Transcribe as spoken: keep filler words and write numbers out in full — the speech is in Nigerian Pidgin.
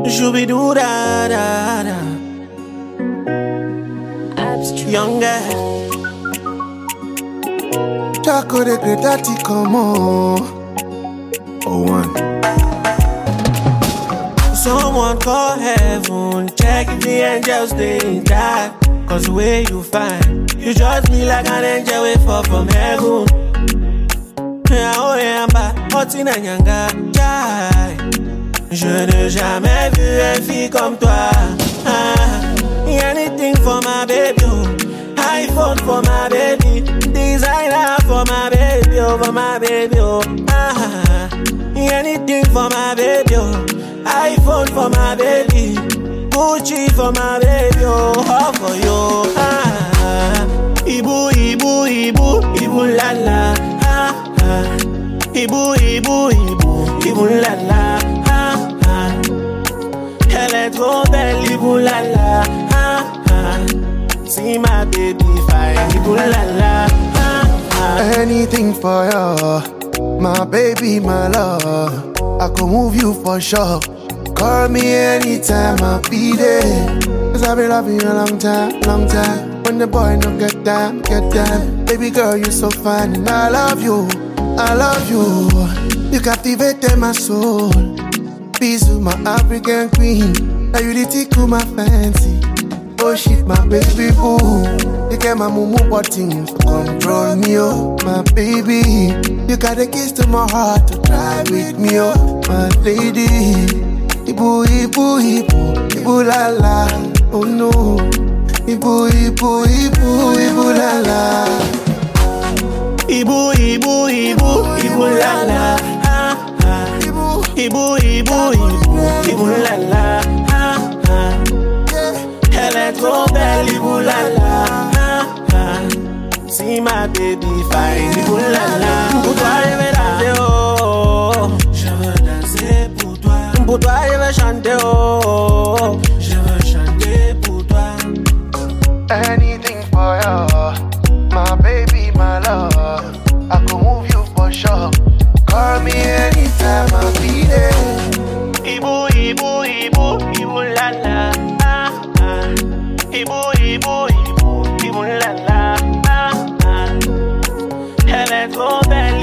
Shooby doo da da da. Younger. Chaco de Gredati, come on. Oh, one. Someone call heaven, check if the angels they die. Cause the way you find, you just be like an angel way fall from heaven. Yeah, oh yeah, bah, Otina Nyanga, chai. Je n'ai jamais vu une fille comme toi. Ah, anything for my baby, oh. iPhone for my baby, designer for my baby, oh, for my baby, oh. Ah, anything for my baby, oh. iPhone for my baby, Gucci for my baby, oh, all for you. Ah, Ibu, Ibu, Ibu, Ibu la la. Ah, ah, Ibu, Ibu, Ibu, Ibu la la. Ah, ah, elle est trop belle, Ibu la la. Ah, ah, see my baby fine, Ibu la la. Ah, ah. Anything for you, my baby, my love. I could move you for sure. Call me anytime, I'll be there. Cause I've been loving you a long time, long time. When the boy no get down, get down. Baby girl, you're so fine and I love you, I love you. You captivated my soul. Peace with my African queen. Now you the tickle my fancy. Oh shit, my baby boo. You get my mumu button to control me, oh my baby. You got a kiss to my heart to drive with me, oh my lady. Ibu, ibu, ibu, ibu la la, oh no. Ibu, ibu, ibu, ibu la la. Ibu, ibu, ibu, ibu la la. Ah, ah. Ibu, Ibu, ibu, ibu, ibu la la. Ah, ah. Elle est trop belle, Ibu la la. Ah, ah. See my baby fine, Ibu la la. Pour toi, je vais danser, oh. Je veux danser pour toi. Pour toi, je vais chanter, oh. Je veux chanter pour toi. anything for you, my baby, my love. I could move you for sure. Call me anytime, I'll be there. Ibu, Ibu, Ibu, Ibu la la. Ah, ah. Ibu, Ibu, Ibu, Ibu la la. Ah, ah. Elle est trop belle.